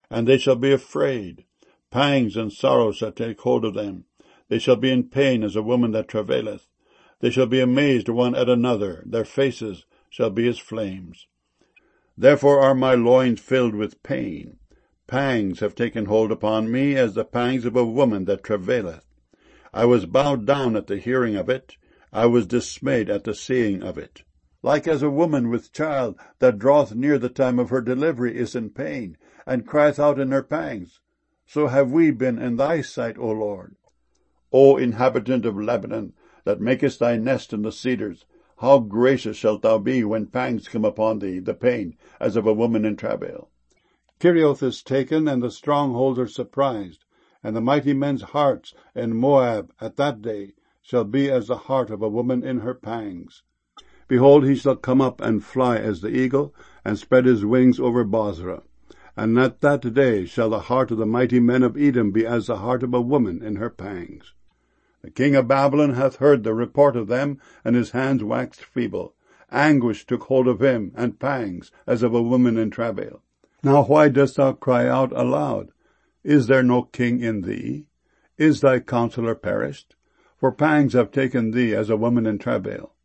and they shall be afraid. Pangs and sorrow shall take hold of them. They shall be in pain as a woman that travaileth. They shall be amazed one at another. Their faces shall be as flames. Therefore are my loins filled with pain. Pangs have taken hold upon me as the pangs of a woman that travaileth. I was bowed down at the hearing of it. I was dismayed at the seeing of it. Like as a woman with child that draweth near the time of her delivery is in pain, and crieth out in her pangs, so have we been in thy sight, O Lord. O inhabitant of Lebanon, that makest thy nest in the cedars, how gracious shalt thou be when pangs come upon thee, the pain, as of a woman in travail. Kerioth is taken, and the strongholds are surprised, and the mighty men's hearts in Moab at that day shall be as the heart of a woman in her pangs. Behold, he shall come up and fly as the eagle, and spread his wings over Bozrah. And at that day shall the heart of the mighty men of Edom be as the heart of a woman in her pangs. The king of Babylon hath heard the report of them, and his hands waxed feeble. Anguish took hold of him, and pangs, as of a woman in travail. Now why dost thou cry out aloud? Is there no king in thee? Is thy counselor perished? For pangs have taken thee as a woman in travail.